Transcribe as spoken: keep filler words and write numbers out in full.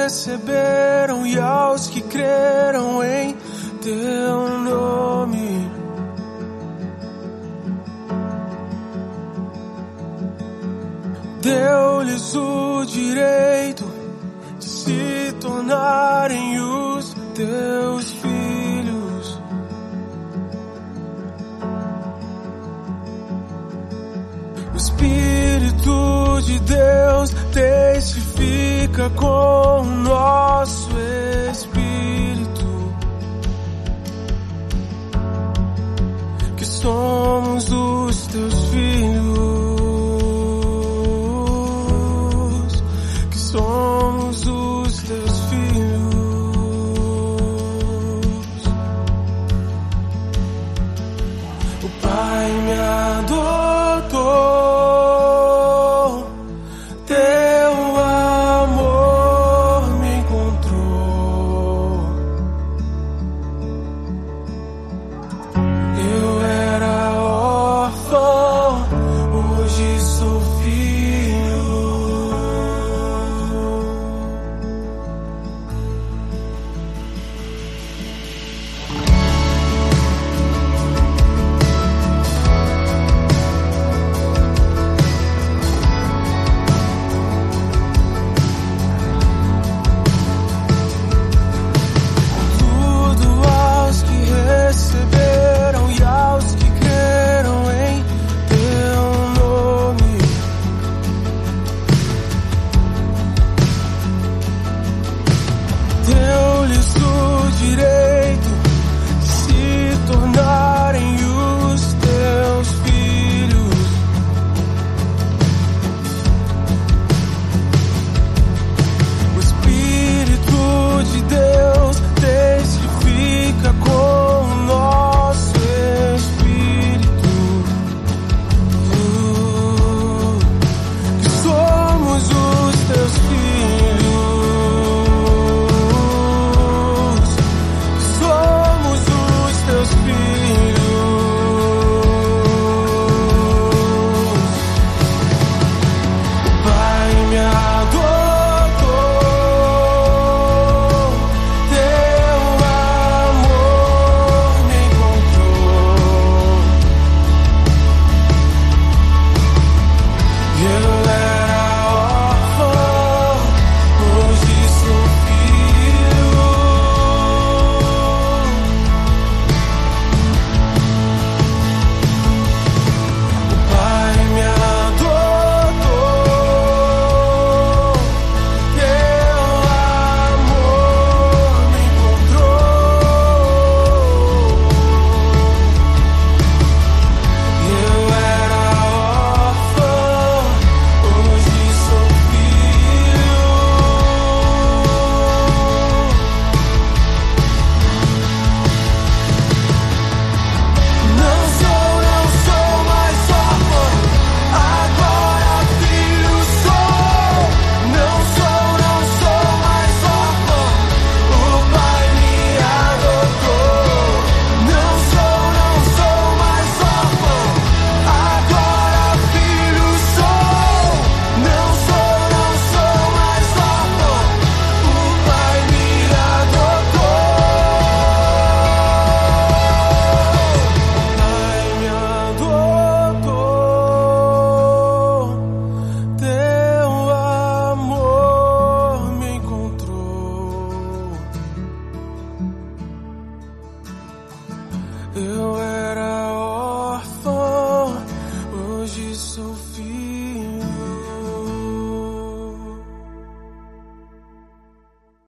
receberam e aos que creram em teu nome. Deu-lhes o direito de se tornarem os teus filhos. O Espírito de Deus testifica com o nosso espírito que somos os teus filhos. Somos os teus filhos. O Pai me adotou, teu amor me encontrou. Eu era órfão, hoje sou filho. Receberam e aos que creram em teu nome. Deu-lhes o direito de se tornarem os teus filhos. O Espírito de Deus testifica com eu